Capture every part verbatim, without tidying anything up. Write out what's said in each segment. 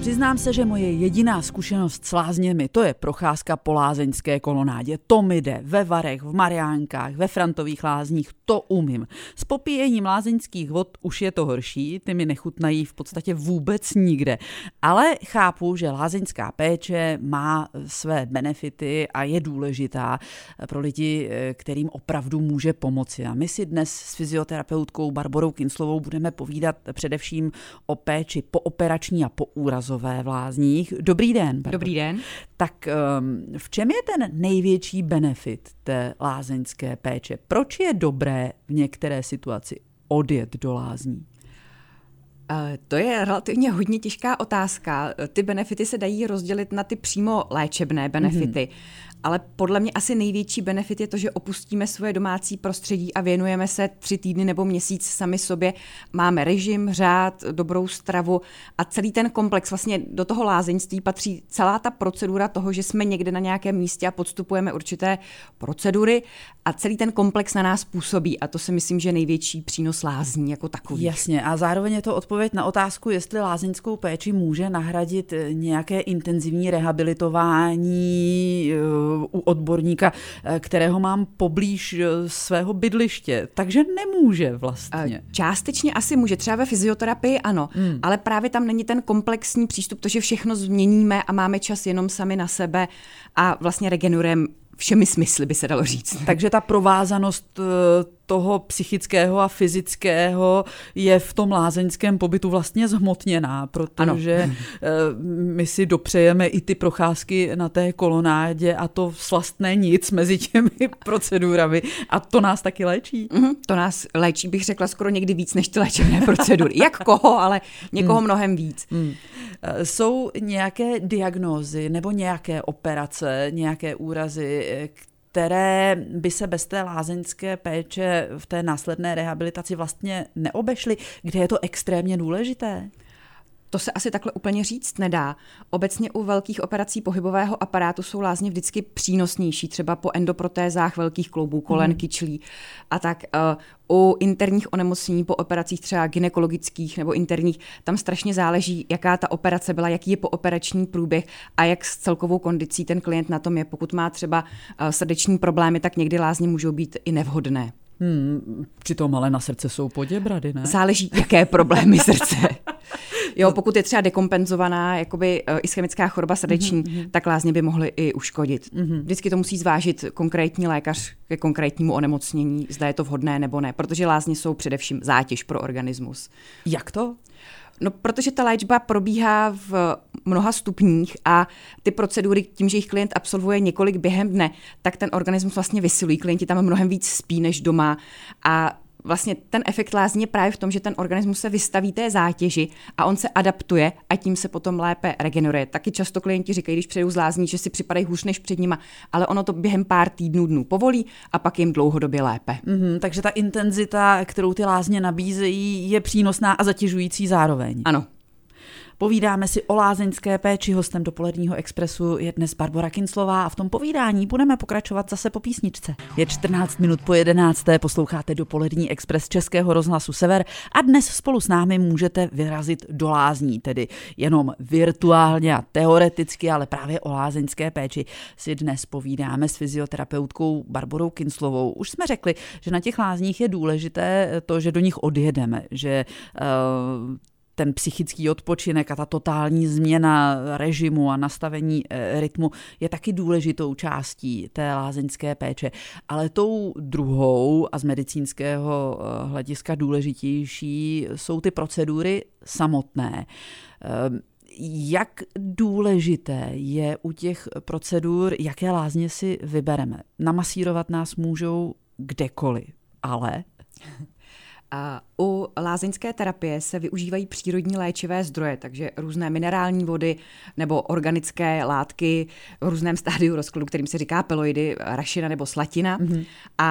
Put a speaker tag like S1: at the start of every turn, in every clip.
S1: Přiznám se, že moje jediná zkušenost s lázněmi, to je procházka po lázeňské kolonádě. To mi jde ve Varech, v Mariánkách, ve Frantových lázních, to umím. S popíjením lázeňských vod už je to horší, ty mi nechutnají v podstatě vůbec nikde. Ale chápu, že lázeňská péče má své benefity a je důležitá pro lidi, kterým opravdu může pomoci. A my si dnes s fyzioterapeutkou Barborou Kinclovou budeme povídat především o péči pooperační a poúrazové v lázních. Dobrý den, Barbaro.
S2: Dobrý den.
S1: Tak v čem je ten největší benefit té lázeňské péče? Proč je dobré v některé situaci odjet do lázní?
S2: To je relativně hodně těžká otázka. Ty benefity se dají rozdělit na ty přímo léčebné benefity. Mm-hmm. Ale podle mě asi největší benefit je to, že opustíme svoje domácí prostředí a věnujeme se tři týdny nebo měsíc sami sobě. Máme režim, řád, dobrou stravu a celý ten komplex, vlastně do toho lázeňství patří celá ta procedura toho, že jsme někde na nějakém místě a podstupujeme určité procedury a celý ten komplex na nás působí a to si myslím, že je největší přínos lázní jako takový.
S1: Jasně, a zároveň je to odpověď na otázku, jestli lázeňskou péči může nahradit nějaké intenzivní rehabilitování u odborníka, kterého mám poblíž svého bydliště. Takže nemůže vlastně.
S2: Částečně asi může, třeba ve fyzioterapii ano, hmm. ale právě tam není ten komplexní přístup, to, že všechno změníme a máme čas jenom sami na sebe a vlastně regenerujeme všemi smysly, by se dalo říct.
S1: Takže ta provázanost toho psychického a fyzického je v tom lázeňském pobytu vlastně zhmotněná, protože ano. my si dopřejeme i ty procházky na té kolonádě a to slastné nic mezi těmi procedurami a to nás taky léčí.
S2: Mm, to nás léčí, bych řekla, skoro někdy víc než ty léčebné procedury. Jak koho, ale někoho mm. mnohem víc. Mm.
S1: Jsou nějaké diagnózy nebo nějaké operace, nějaké úrazy, které by se bez té lázeňské péče v té následné rehabilitaci vlastně neobešly, kde je to extrémně důležité?
S2: To se asi takhle úplně říct nedá. Obecně u velkých operací pohybového aparátu jsou lázně vždycky přínosnější, třeba po endoprotézách velkých kloubů, kolen, mm. kyčlí a tak. Uh, u interních onemocnění po operacích třeba gynekologických nebo interních, tam strašně záleží, jaká ta operace byla, jaký je pooperační průběh a jak s celkovou kondicí ten klient na tom je. Pokud má třeba uh, srdeční problémy, tak někdy lázně můžou být i nevhodné.
S1: Hmm, přitom ale na srdce jsou poděbrady, ne?
S2: Záleží, jaké problémy srdce. Jo, pokud je třeba dekompenzovaná jakoby ischemická choroba srdeční, mm-hmm. tak lázně by mohly i uškodit. Mm-hmm. Vždycky to musí zvážit konkrétní lékař ke konkrétnímu onemocnění, zda je to vhodné nebo ne, protože lázně jsou především zátěž pro organismus.
S1: Jak to?
S2: No, protože ta léčba probíhá v mnoha stupních a ty procedury, tím, že jich klient absolvuje několik během dne, tak ten organismus vlastně vysilují. Klienti tam mnohem víc spí než doma a vlastně ten efekt lázní je právě v tom, že ten organismus se vystaví té zátěži a on se adaptuje a tím se potom lépe regeneruje. Taky často klienti říkají, když přijdou z lázní, že si připadají hůř než před nima, ale ono to během pár týdnů dnů povolí a pak jim dlouhodobě lépe.
S1: Mm-hmm, takže ta intenzita, kterou ty lázně nabízejí, je přínosná a zatěžující zároveň.
S2: Ano.
S1: Povídáme si o lázeňské péči. Hostem Dopoledního expresu je dnes Barbora Kinclová a v tom povídání budeme pokračovat zase po písničce. Je čtrnáct minut po jedenácté, posloucháte Dopolední expres Českého rozhlasu Sever a dnes spolu s námi můžete vyrazit do lázní, tedy jenom virtuálně a teoreticky, ale právě o lázeňské péči si dnes povídáme s fyzioterapeutkou Barborou Kinclovou. Už jsme řekli, že na těch lázních je důležité to, že do nich odjedeme, že uh, ten psychický odpočinek a ta totální změna režimu a nastavení rytmu je taky důležitou částí té lázeňské péče. Ale tou druhou a z medicínského hlediska důležitější jsou ty procedury samotné. Jak důležité je u těch procedur, jaké lázně si vybereme? Namasírovat nás můžou kdekoliv, ale...
S2: A u lázeňské terapie se využívají přírodní léčivé zdroje, takže různé minerální vody nebo organické látky v různém stádiu rozkladu, kterým se říká peloidy, rašina nebo slatina. Mm-hmm. A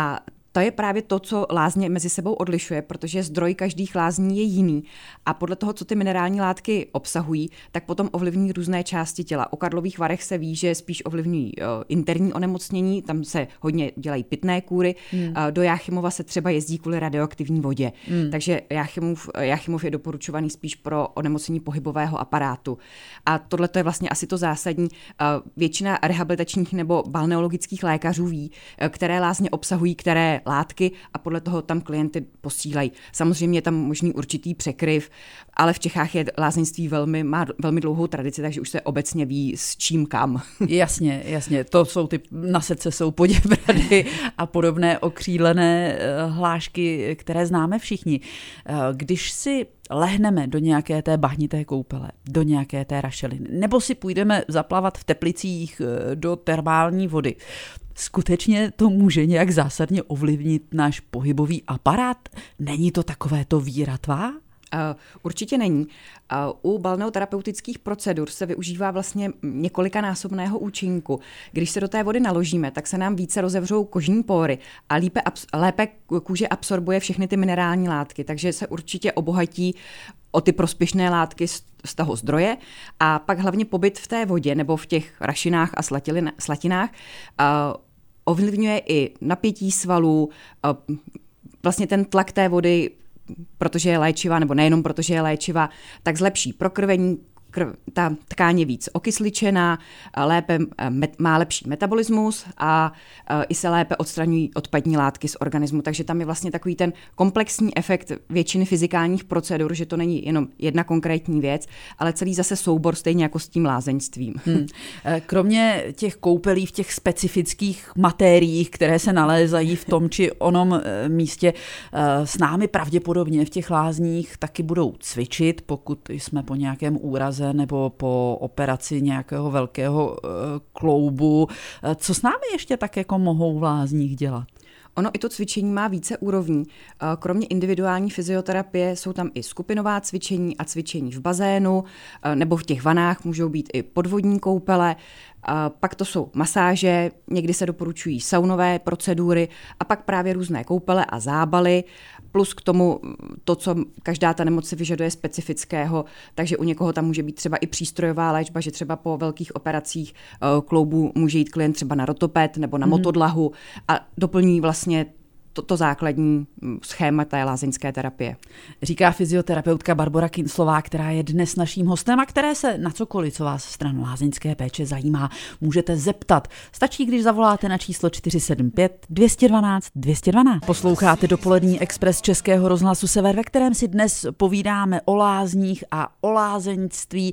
S2: To je právě to, co lázně mezi sebou odlišuje, protože zdroj každých lázní je jiný a podle toho, co ty minerální látky obsahují, tak potom ovlivní různé části těla. O Karlových Varech se ví, že spíš ovlivňují uh, interní onemocnění, tam se hodně dělají pitné kůry, hmm. uh, do Jáchymova se třeba jezdí kvůli radioaktivní vodě, hmm. takže Jáchymov, Jáchymov je doporučovaný spíš pro onemocnění pohybového aparátu. A tohle to je vlastně asi to zásadní. Uh, většina rehabilitačních nebo balneologických lékařů ví, uh, které lázně obsahují, které látky a podle toho tam klienty posílají. Samozřejmě je tam možný určitý překryv, ale v Čechách je lázeňství velmi, má velmi dlouhou tradici, takže už se obecně ví s čím kam.
S1: Jasně, jasně. To jsou ty na srdce jsou Poděbrady a podobné okřídlené hlášky, které známe všichni. Když si lehneme do nějaké té bahnité koupele, do nějaké té rašeliny, nebo si půjdeme zaplavat v Teplicích do termální vody, skutečně to může nějak zásadně ovlivnit náš pohybový aparát? Není to takové to víratvá?
S2: Uh, určitě není. Uh, u balneoterapeutických procedur se využívá vlastně několikanásobného účinku. Když se do té vody naložíme, tak se nám více rozevřou kožní pory a lépe, abs- lépe kůže absorbuje všechny ty minerální látky, takže se určitě obohatí o ty prospěšné látky z, z toho zdroje a pak hlavně pobyt v té vodě nebo v těch rašinách a slatilin, slatinách uh, ovlivňuje i napětí svalů, uh, vlastně ten tlak té vody, protože je léčivá, nebo nejenom protože je léčivá, tak zlepší prokrvení, krv, ta tkáň je víc okysličená, lépe, met, má lepší metabolismus a uh, i se lépe odstraňují odpadní látky z organismu. Takže tam je vlastně takový ten komplexní efekt většiny fyzikálních procedur, že to není jenom jedna konkrétní věc, ale celý zase soubor stejně jako s tím lázeňstvím. Hmm.
S1: Kromě těch koupelí v těch specifických materiích, které se nalézají v tom či onom místě, s námi pravděpodobně v těch lázních taky budou cvičit, pokud jsme po nějakém úraze nebo po operaci nějakého velkého kloubu. Co s námi ještě tak jako mohou v lázních dělat?
S2: Ono i to cvičení má více úrovní. Kromě individuální fyzioterapie jsou tam i skupinová cvičení a cvičení v bazénu, nebo v těch vanách můžou být i podvodní koupele. Pak to jsou masáže, někdy se doporučují saunové procedury a pak právě různé koupele a zábaly, plus k tomu to, co každá ta nemoc si vyžaduje specifického, takže u někoho tam může být třeba i přístrojová léčba, že třeba po velkých operacích kloubů může jít klient třeba na rotoped nebo na mm. motodlahu a doplní vlastně To, to základní schéma té lázeňské terapie.
S1: Říká fyzioterapeutka Barbora Kinclová, která je dnes naším hostem a které se na cokoliv, co vás stran lázeňské péče zajímá, můžete zeptat. Stačí, když zavoláte na číslo čtyři sedm pět dvě jedna dva dvě jedna dva. Posloucháte dopolední Express Českého rozhlasu Sever, ve kterém si dnes povídáme o lázních a o lázeňství.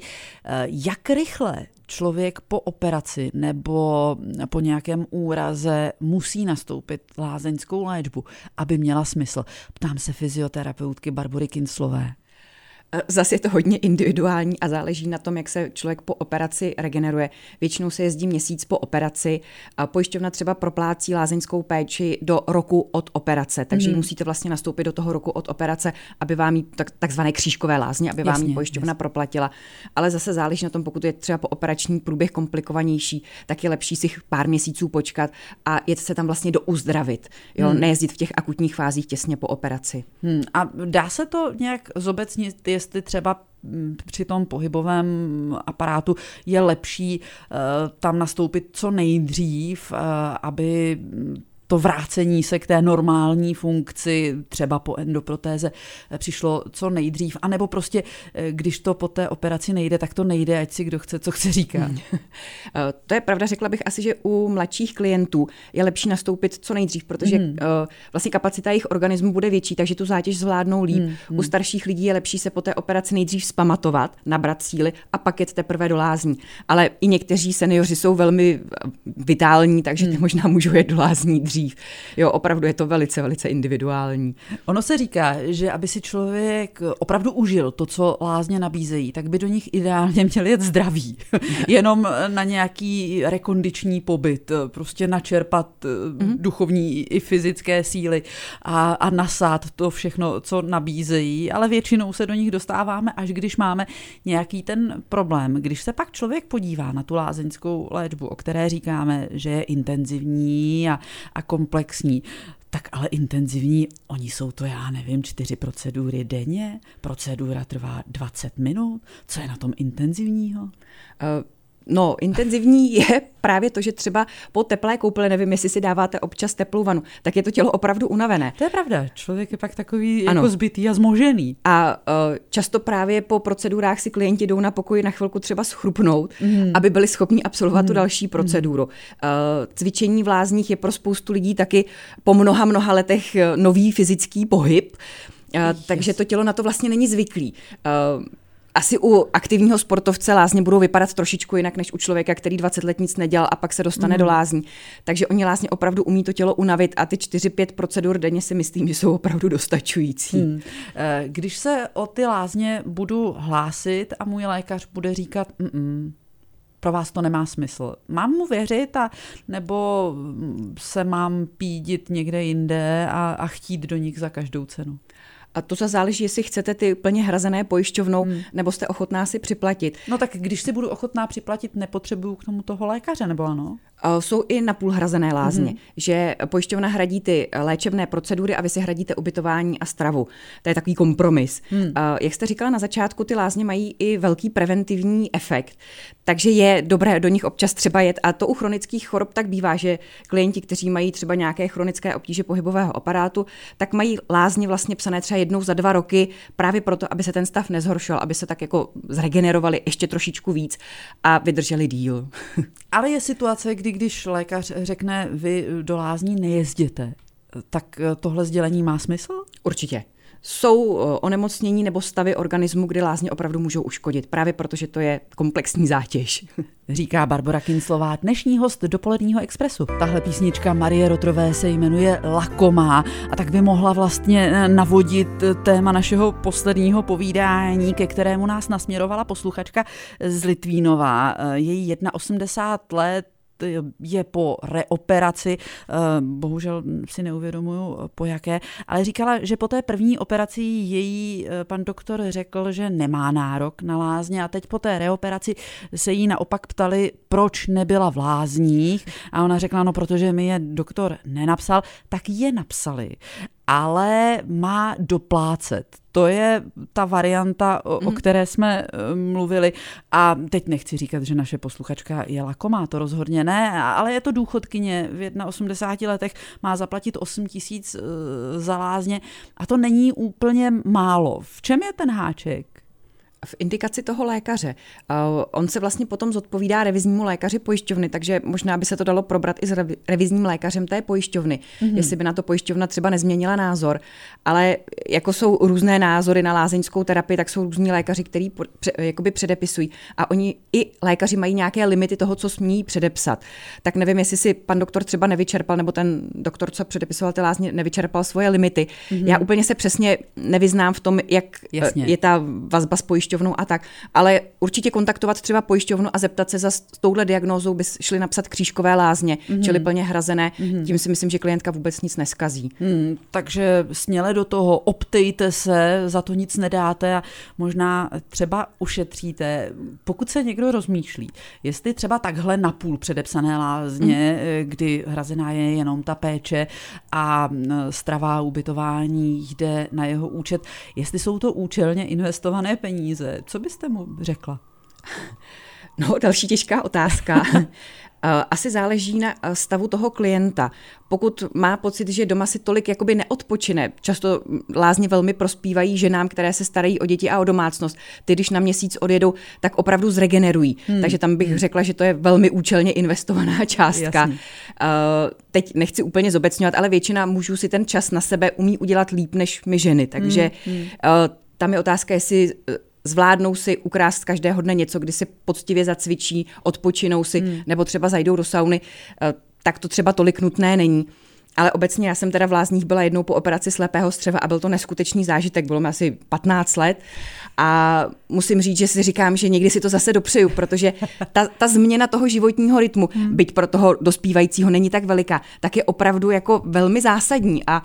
S1: Jak rychle člověk po operaci nebo po nějakém úraze musí nastoupit lázeňskou léčbu, aby měla smysl? Ptám se fyzioterapeutky Barbory Kinclové.
S2: Zase je to hodně individuální a záleží na tom, jak se člověk po operaci regeneruje. Většinou se jezdí měsíc po operaci. Pojišťovna třeba proplácí lázeňskou péči do roku od operace, takže mm. musíte vlastně nastoupit do toho roku od operace, aby vám jí tak, takzvané křížkové lázně, aby vám jí pojišťovna jasně. proplatila. Ale zase záleží na tom, pokud je třeba po operační průběh komplikovanější, tak je lepší si pár měsíců počkat a jet se tam vlastně douzdravit. Jo? Mm. Nejezdit v těch akutních fázích těsně po operaci.
S1: Mm. A dá se to nějak zobecnit, jestli třeba při tom pohybovém aparátu je lepší uh, tam nastoupit co nejdřív, uh, aby to vrácení se k té normální funkci, třeba po endoprotéze, přišlo co nejdřív, anebo prostě, když to po té operaci nejde, tak to nejde, ať si kdo chce, co chce říkat. Hmm.
S2: To je pravda, řekla bych asi, že u mladších klientů je lepší nastoupit co nejdřív, protože hmm. vlastně kapacita jejich organismu bude větší, takže tu zátěž zvládnou líp. Hmm. U starších lidí je lepší se po té operaci nejdřív zpamatovat, nabrat síly a pak jet teprve do lázní. Ale i někteří seniori jsou velmi vitální, takže hmm. možná můžou jet do lázní dřív. Jo, opravdu je to velice, velice individuální.
S1: Ono se říká, že aby si člověk opravdu užil to, co lázně nabízejí, tak by do nich ideálně měl jet zdraví. Jenom na nějaký rekondiční pobyt, prostě načerpat mm-hmm. duchovní i fyzické síly a, a nasát to všechno, co nabízejí, ale většinou se do nich dostáváme, až když máme nějaký ten problém. Když se pak člověk podívá na tu lázeňskou léčbu, o které říkáme, že je intenzivní a, a komplexní, Tak ale intenzivní, oni jsou to, já nevím, čtyři procedury denně, procedura trvá dvacet minut, co je na tom intenzivního? Uh,
S2: No, intenzivní je právě to, že třeba po teplé koupeli, nevím, jestli si dáváte občas teplou vanu, tak je to tělo opravdu unavené.
S1: To je pravda, člověk je pak takový ano. jako zbytý a zmožený.
S2: A uh, často právě po procedurách si klienti jdou na pokoji na chvilku třeba schrupnout, mm. aby byli schopni absolvovat mm. tu další proceduru. Mm. Uh, cvičení v lázních je pro spoustu lidí taky po mnoha, mnoha letech nový fyzický pohyb, uh, yes. takže to tělo na to vlastně není zvyklý. Uh, Asi u aktivního sportovce lázně budou vypadat trošičku jinak než u člověka, který dvacet let nic nedělal a pak se dostane mm. do lázní. Takže oni lázně opravdu umí to tělo unavit a ty čtyři pět procedur denně si myslím, že jsou opravdu dostačující. Hmm.
S1: Když se o ty lázně budu hlásit a můj lékař bude říkat, mm, pro vás to nemá smysl, mám mu věřit a nebo se mám pídit někde jinde a, a chtít do nich za každou cenu?
S2: A to zase záleží, jestli chcete ty plně hrazené pojišťovnou, hmm. nebo jste ochotná si připlatit.
S1: No tak když si budu ochotná připlatit, nepotřebuju k tomu toho lékaře, nebo ano?
S2: Jsou i napůl hrazené lázně, hmm. že pojišťovna hradí ty léčebné procedury a vy si hradíte ubytování a stravu. To je takový kompromis. Hmm. Jak jste říkala na začátku, ty lázně mají i velký preventivní efekt, takže je dobré do nich občas třeba jet. A to u chronických chorob tak bývá, že klienti, kteří mají třeba nějaké chronické obtíže pohybového aparátu, tak mají lázně vlastně psané třeba jednou za dva roky právě proto, aby se ten stav nezhoršil, aby se tak jako zregenerovali ještě trošičku víc a vydrželi díl.
S1: Ale je situace, kdy když lékař řekne, vy do lázní nejezděte, tak tohle sdělení má smysl?
S2: Určitě. Jsou onemocnění nebo stavy organismu, kdy lázně opravdu můžou uškodit, právě protože to je komplexní zátěž.
S1: Říká Barbora Kinclová, dnešní host Dopoledního expresu. Tahle písnička Marie Rotrové se jmenuje Lakomá a tak by mohla vlastně navodit téma našeho posledního povídání, ke kterému nás nasměrovala posluchačka z Litvínova. Její osmdesát jedna let, je po reoperaci, bohužel si neuvědomuju po jaké, ale říkala, že po té první operaci její pan doktor řekl, že nemá nárok na lázně a teď po té reoperaci se jí naopak ptali, proč nebyla v lázních a ona řekla, no protože mi je doktor nenapsal, tak je napsali, ale má doplácet. To je ta varianta, o, o které jsme mluvili. A teď nechci říkat, že naše posluchačka je lakomá, to rozhodně ne, ale je to důchodkyně v osmdesáti jedna letech, má zaplatit osm tisíc za lázně a to není úplně málo. V čem je ten háček?
S2: V indikaci toho lékaře. Uh, on se vlastně potom zodpovídá reviznímu lékaři pojišťovny, takže možná by se to dalo probrat i s revi- revizním lékařem té pojišťovny, mm-hmm. jestli by na to pojišťovna třeba nezměnila názor. Ale jako jsou různé názory na lázeňskou terapii, tak jsou různí lékaři, kteří po, pře, jakoby předepisují. A oni i lékaři mají nějaké limity toho, co smí předepsat. Tak nevím, jestli si pan doktor třeba nevyčerpal, nebo ten doktor, co předepisoval ty lázně, nevyčerpal svoje limity. Mm-hmm. Já úplně se přesně nevyznám v tom, jak Jasně. je ta vazba s pojišťovnou a tak, ale určitě kontaktovat třeba pojišťovnu a zeptat se, za s touhle diagnózou by šli napsat křížkové lázně, mm-hmm. čili plně hrazené, mm-hmm. tím si myslím, že klientka vůbec nic neskazí.
S1: Hmm, takže směle do toho, optejte se, za to nic nedáte a možná třeba ušetříte. Pokud se někdo rozmýšlí, jestli třeba takhle napůl předepsané lázně, mm. kdy hrazená je jenom ta péče a strava, ubytování jde na jeho účet, jestli jsou to účelně investované peníze, co byste mu řekla?
S2: No, další těžká otázka. Asi záleží na stavu toho klienta. Pokud má pocit, že doma si tolik jakoby neodpočine, často lázně velmi prospívají ženám, které se starají o děti a o domácnost. Ty, když na měsíc odjedou, tak opravdu zregenerují. Hmm. Takže tam bych hmm. řekla, že to je velmi účelně investovaná částka. Jasně. Teď nechci úplně zobecňovat, ale většina mužů si ten čas na sebe umí udělat líp než my ženy. Takže hmm. tam je otázka, jestli zvládnou si ukrást každého dne něco, kdy si poctivě zacvičí, odpočinou si, hmm. nebo třeba zajdou do sauny, tak to třeba tolik nutné není. Ale obecně já jsem teda v lázních byla jednou po operaci slepého střeva a byl to neskutečný zážitek, bylo mi asi patnáct let a musím říct, že si říkám, že někdy si to zase dopřeju, protože ta, ta změna toho životního rytmu, hmm. byť pro toho dospívajícího není tak veliká, tak je opravdu jako velmi zásadní a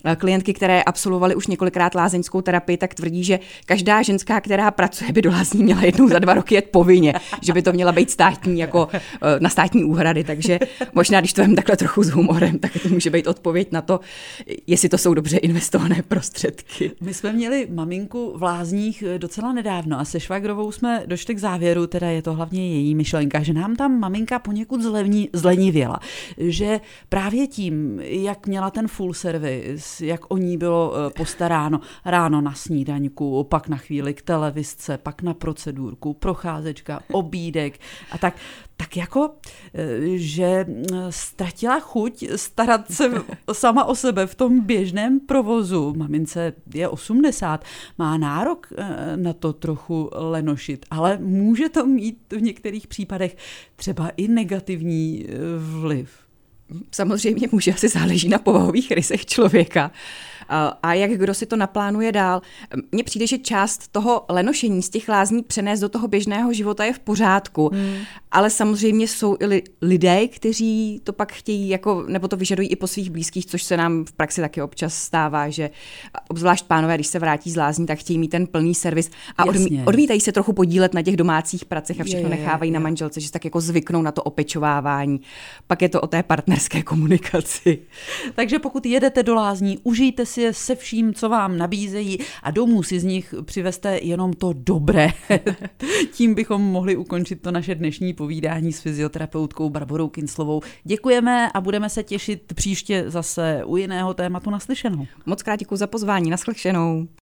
S2: klientky, které absolvovaly už několikrát lázeňskou terapii, tak tvrdí, že každá ženská, která pracuje, by do lázní měla jednou za dva roky jet povinně, že by to měla být státní, jako na státní úhrady, takže možná, když to vem takhle trochu s humorem, tak to může být odpověď na to, jestli to jsou dobře investované prostředky.
S1: My jsme měli maminku v lázních docela nedávno a se švagrovou jsme došli k závěru, teda je to hlavně její myšlenka, že nám tam maminka poněkud zlevní, zlenivěla, že právě tím, jak měla ten full service, jak o ní bylo postaráno ráno na snídaňku, pak na chvíli k televizce, pak na procedurku, procházečka, obídek a tak, tak jako, že ztratila chuť starat se sama o sebe v tom běžném provozu. Mamince je osmdesát, má nárok na to trochu lenošit, ale může to mít v některých případech třeba i negativní vliv.
S2: Samozřejmě může, asi záleží na povahových rysech člověka. A jak kdo si to naplánuje dál. Mně přijde, že část toho lenošení z těch lázní přenést do toho běžného života je v pořádku, hmm. ale samozřejmě jsou i li- lidé, kteří to pak chtějí, jako, nebo to vyžadují i po svých blízkých, což se nám v praxi taky občas stává, že obzvlášť pánové, když se vrátí z lázní, tak chtějí mít ten plný servis a odmí- odmítají se trochu podílet na těch domácích pracech a všechno je, nechávají je, je. na manželce, že se tak jako zvyknou na to opečovávání. Pak je to o té partnerské komunikaci.
S1: Takže pokud jedete do lázní, užijte si je se vším, co vám nabízejí a domů si z nich přivezte jenom to dobré. Tím bychom mohli ukončit to naše dnešní povídání s fyzioterapeutkou Barborou Kinclovou. Děkujeme a budeme se těšit příště zase u jiného tématu. Naslyšenou.
S2: Moc krát děkuji za pozvání. Naslyšenou.